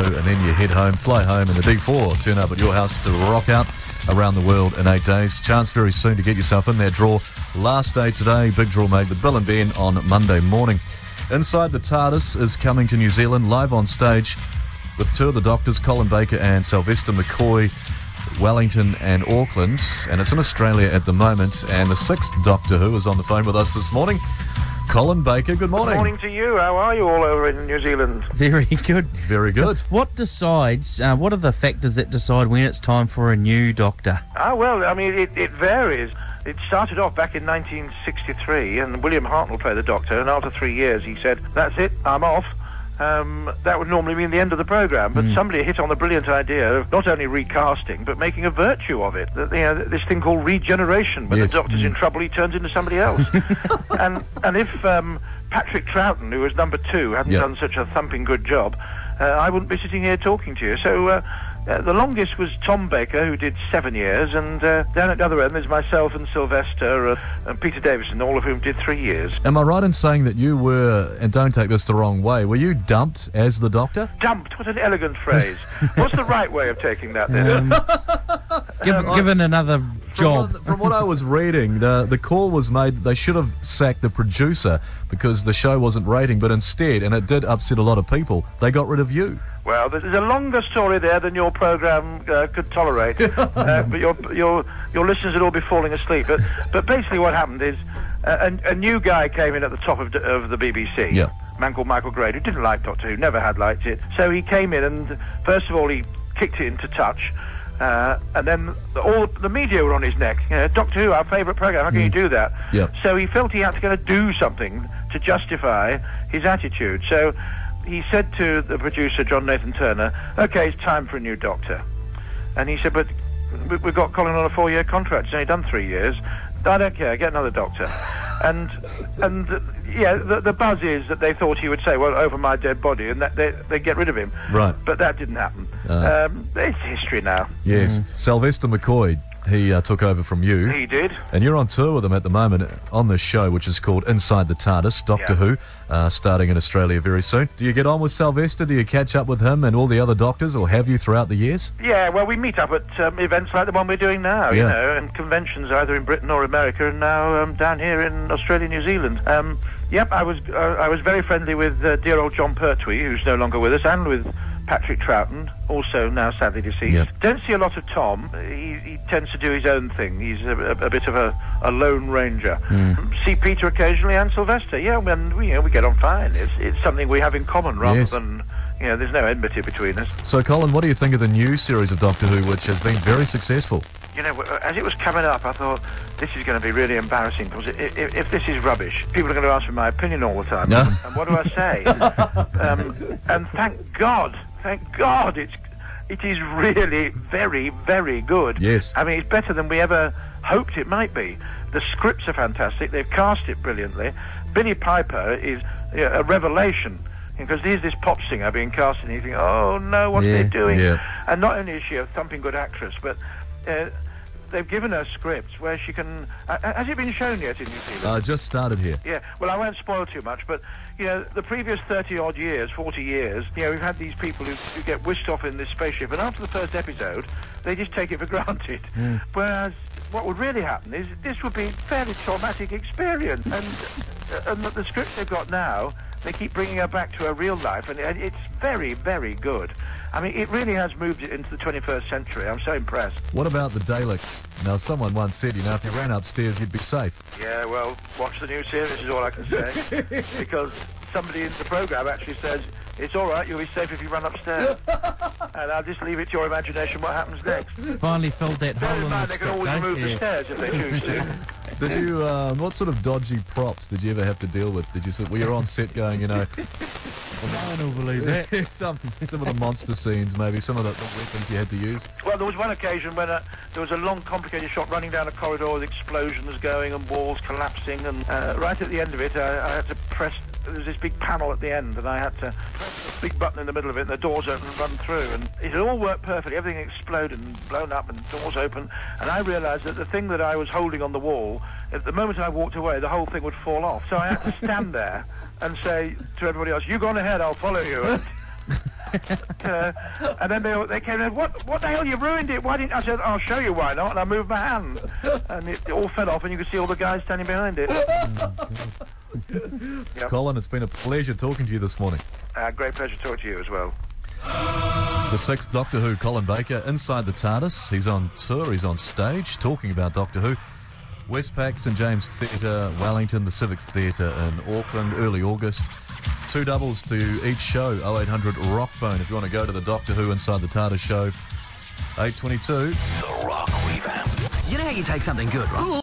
and then you head home, fly home, and the D4 turn up at your house to rock out around the world in 8 days. Chance very soon to get yourself in that draw. Last day today, big draw made with Bill and Ben on Monday morning. Inside the TARDIS is coming to New Zealand, live on stage with two of the Doctors, Colin Baker and Sylvester McCoy, Wellington and Auckland, and it's in Australia at the moment. And the sixth Doctor Who is on the phone with us this morning. Colin Baker, good morning. Good morning to you. How are you all over in New Zealand? Very good. Very good. What decides, what are the factors that decide when it's time for a new Doctor? Well, I mean, it varies. It started off back in 1963, and William Hartnell played the Doctor, and after 3 years he said, "That's it, I'm off." That would normally mean the end of the programme, but somebody hit on the brilliant idea of not only recasting, but making a virtue of it. This thing called regeneration. When the Doctor's in trouble, he turns into somebody else. and if Patrick Troughton, who was number 2, hadn't done such a thumping good job, I wouldn't be sitting here talking to you. So the longest was Tom Baker, who did 7 years, and down at the other end there's myself and Sylvester and Peter Davison, all of whom did 3 years. Am I right in saying that you were, and don't take this the wrong way, were you dumped as the Doctor? Dumped? What an elegant phrase. What's the right way of taking that then? Given another job. From what I was reading, the call was made, they should have sacked the producer because the show wasn't rating, but instead, and it did upset a lot of people, they got rid of you. Well, there's a longer story there than your programme could tolerate, but your listeners would all be falling asleep. But basically what happened is a new guy came in at the top of the BBC, a man called Michael Grade, who didn't like Doctor Who, never had liked it. So he came in and, first of all, he kicked it into touch, and then all the media were on his neck. Doctor Who, our favourite programme, how can you do that? So he felt he had to do something to justify his attitude. So he said to the producer, John Nathan Turner, "OK, it's time for a new Doctor." And he said, "But we've got Colin on a 4-year contract. He's only done 3 years. I don't care, get another Doctor." And the buzz is that they thought he would say, "Well, over my dead body," and that they get rid of him. Right. But that didn't happen. It's history now. Yes. Sylvester McCoy, he took over from you. He did. And you're on tour with him at the moment on this show, which is called Inside the TARDIS, Doctor Who, starting in Australia very soon. Do you get on with Sylvester? Do you catch up with him and all the other Doctors, or have you throughout the years? Yeah, well, we meet up at events like the one we're doing now, you know, and conventions either in Britain or America, and now down here in Australia, New Zealand. I was very friendly with dear old John Pertwee, who's no longer with us, and with Patrick Troughton, also now sadly deceased. Don't see a lot of Tom. He tends to do his own thing. He's a bit of a lone ranger. See Peter occasionally, and Sylvester. We get on fine. It's something we have in common rather than, there's no enmity between us. So, Colin, what do you think of the new series of Doctor Who, which has been very successful? As it was coming up, I thought, this is going to be really embarrassing, because if this is rubbish, people are going to ask for my opinion all the time. And what do I say? And thank God, it is really very, very good. Yes. I mean, it's better than we ever hoped it might be. The scripts are fantastic. They've cast it brilliantly. Billie Piper is a revelation, because here's this pop singer being cast, and you think, oh no, what are they doing? And not only is she a thumping good actress, but they've given her scripts where she can... has it been shown yet in New Zealand? Just started here. Yeah, well, I won't spoil too much, but, the previous 30-odd years, 40 years, we've had these people who get whisked off in this spaceship, and after the first episode, they just take it for granted. Whereas what would really happen is this would be a fairly traumatic experience. And the script they've got now, they keep bringing her back to her real life, and it's very, very good. I mean, it really has moved it into the 21st century. I'm so impressed. What about the Daleks? Now, someone once said, if you ran upstairs, you'd be safe. Yeah, well, watch the new series is all I can say. Because somebody in the programme actually says, it's all right, you'll be safe if you run upstairs. And I'll just leave it to your imagination what happens next. Finally filled that hole in the they can always remove the stairs if they choose to. Did you, what sort of dodgy props did you ever have to deal with? Were you on set going, I don't believe that. some of the monster scenes, maybe, some of the weapons you had to use? Well, there was one occasion when there was a long, complicated shot running down a corridor with explosions going and walls collapsing, and right at the end of it, I had to press... There was this big panel at the end, and I had to press the big button in the middle of it, and the doors open and run through, and it all worked perfectly. Everything exploded and blown up, and doors open, and I realised that the thing that I was holding on the wall, at the moment I walked away, the whole thing would fall off. So I had to stand there and say to everybody else, "You go on ahead, I'll follow you." And then they came in, what the hell, you ruined it, why didn't I said, I'll show you why not, and I moved my hand, and it all fell off, and you could see all the guys standing behind it. Yep. Colin, it's been a pleasure talking to you this morning. Great pleasure to talk to you as well. The sixth Doctor Who, Colin Baker, inside the TARDIS. He's on tour, he's on stage, talking about Doctor Who. Westpac, St James Theatre, Wellington, the Civics Theatre in Auckland, early August. 2 doubles to each show, 0800 Rock Phone if you want to go to the Doctor Who Inside the TARDIS show. 8:22. The Rock Revamp. You know how you take something good, right?